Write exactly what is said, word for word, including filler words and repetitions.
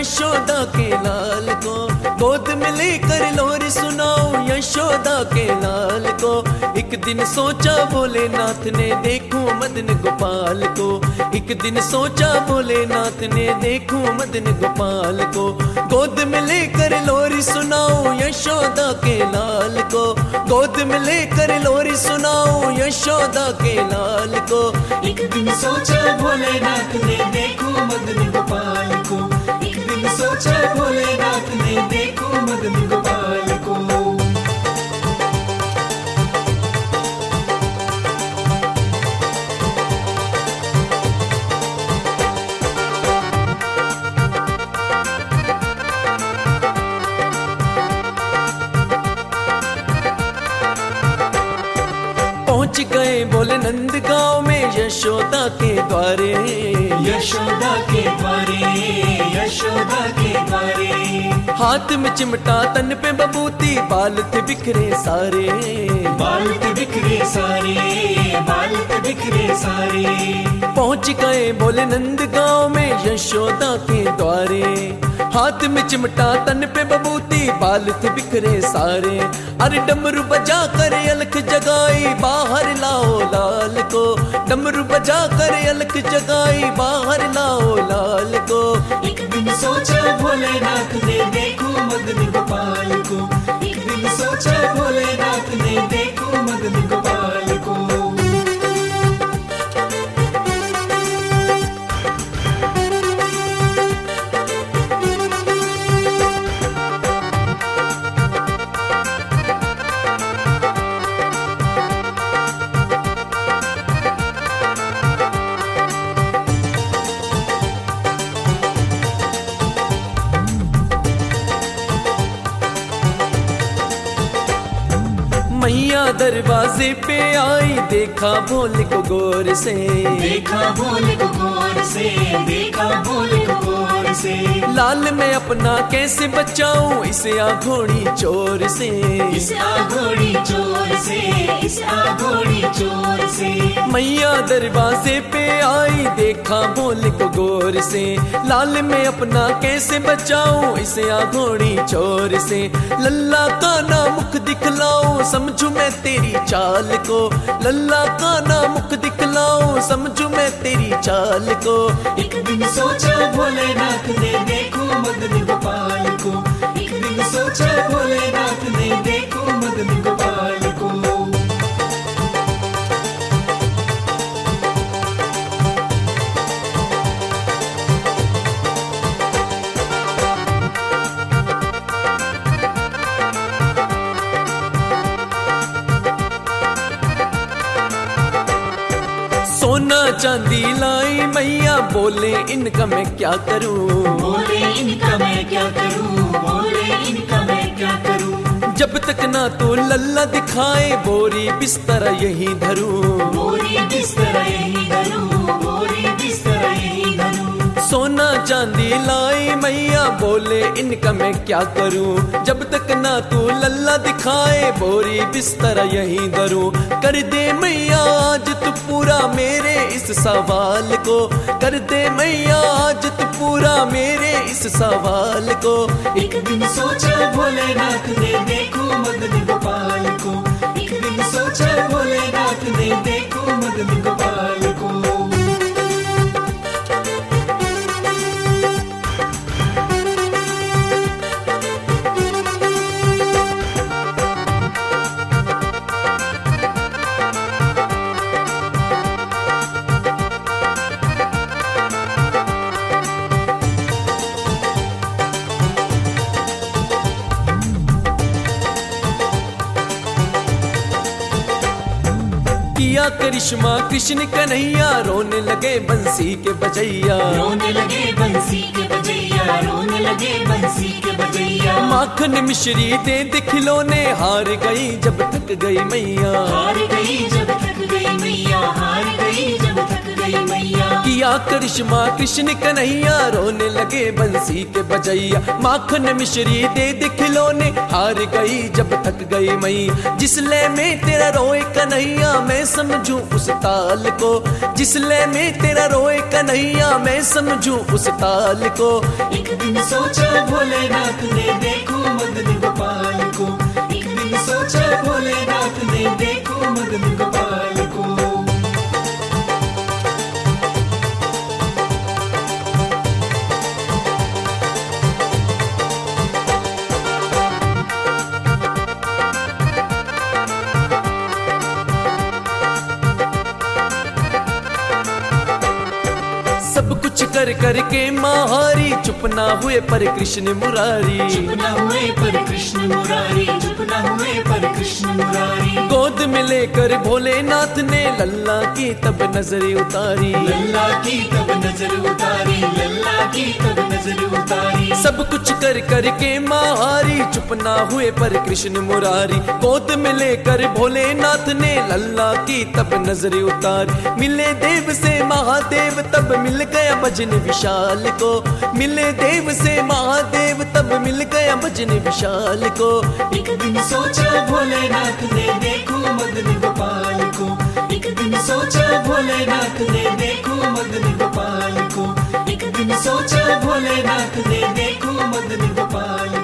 यशोदा के लाल को, गोद में लेकर लोरी सुनाऊं यशोदा के लाल को। एक दिन सोचा भोलेनाथ ने देखूं मदन गोपाल को, एक दिन सोचा भोलेनाथ ने देखूं मदन गोपाल को। गोद में लेकर लोरी सुनाऊं यशोदा के लाल को, गोद में लेकर लोरी सुनाऊं यशोदा के लाल को। एक दिन सोचा भोलेनाथ ने देखूं मदन गोपाल को, एक दिन सोचा भोलेनाथ ने देखूं मदन गोपाल को। पहुंच गए बोले नंद गांव में यशोदा के द्वारे, यशोदा के द्वारे, यशोदा के द्वारे। हाथ में चिमटा तन पे बबूती बाल थे बिखरे सारे, बाल थे बिखरे सारे, बाल थे बिखरे सारे। पहुंच गए बोले नंद गांव में यशोदा के द्वारे। हाथ में चिमटा तन पे बबूती बाल थे बिखरे सारे। अरे डमरू बजा कर अलख जगाई बाहर लाओ लाल को, डमरू बजा कर अलख जगाई बाहर लाओ लाल को। एक दिन सोचा भोलेनाथ ने देखूं मदन गोपाल को, एक दिन सोचा भोलेनाथ ने देखूं मदन गोपाल को। मैया दरवाजे पे आई देखा भोले को गौर से, देखा भोले को गौर से, देखा भोले को गौर से। लाल मैं अपना कैसे बचाऊं इस आघोड़ी चोर से, इस आघोड़ी चोर से, इस आघोड़ी चोर से। मैया दरवाजे पे आई देखा भोले को गौर से। लाल मैं अपना कैसे बचाऊं इस आघोड़ी चोर से। लल्ला का ना मुख दिखलाऊं समझू मैं तेरी चाल को, लल्ला का ना मुख दिखलाऊं समझू मैं तेरी चाल को। एक दिन सोचा भोलेनाथ ने देखूं मदन गोपाल को, एक दिन सोचा भोलेनाथ ने देखूं मदन गोपाल को। सोना चांदी लाई मैया बोले इनका मैं क्या करूं, बोले इनका मैं क्या करूं, बोले इनका मैं क्या करूं। जब तक ना तू लल्ला दिखाए बोरी बिस्तर यही धरूं, बोरी बिस्तर यही धरूं, बोरी बिस्तर यही धरूं। सोना चांदी लाई मैया बोले इनका मैं क्या करूं। जब तक ना तू लल्ला दिखाए बोरी बिस्तर यही धरूं। कर दे मैया आज तू पूरा मेरे इस सवाल को, कर दे मैया आज तू पूरा मेरे इस सवाल को। एक दिन सोचा भोलेनाथ ने देखूं मदन गोपाल को, एक दिन सोचा भोलेनाथ ने देखूं मदन गोपाल को। किया करिश्मा कृष्ण कन्हैया रोने लगे बंसी के बजैया, रोने लगे बंसी के बजैया, रोने लगे बंसी के बजैया। माखन मिश्री दे दे खिलौने हार गई जब थक गई मैया, हार गई जब थक गई मैया, हार गई जब थक गई मैया। किया करिश्मा कृष्ण कन्हैया, रोने लगे बंसी के बजैया। माखन मिश्री दे दे खिलौने, हार गई जब थक गई मई। जिस लय में तेरा रोए कन्हैया, मैं समझूं उस ताल को। जिस लय में तेरा रोए कन्हैया, मैं समझूं उस ताल को। एक दिन सोचा भोलेनाथ ने देखो मदन गोपाल को। एक दिन सोचा भोलेनाथ ने देखो मदन गोपाल को। सब कुछ कर कर के महारी, चुप ना हुए पर कृष्ण मुरारी। चुप ना हुए पर कृष्ण मुरारी, चुप ना हुए पर कृष्ण मुरारी। गोद में लेकर भोलेनाथ ने लल्ला की तब नजर उतारी। लल्ला की तब नजर उतारी, लल्ला की तब नजर उतारी। सब कुछ कर कर के महारी, चुप ना हुए पर कृष्ण मुरारी। गोद में लेकर भोलेनाथ ने लल्ला की तब नजर उतारी। मिले देव से महादेव तब मिल गया भजन विशाल को। मिले देव से महादेव तब मिल गया भजन विशाल को। एक दिन सोचा भोलेनाथ ने देखो मदन गोपाल को। एक दिन सोचा भोलेनाथ ने देखो मदन गोपाल को। एक दिन सोचा भोलेनाथ ने देखो मदन गोपाल को।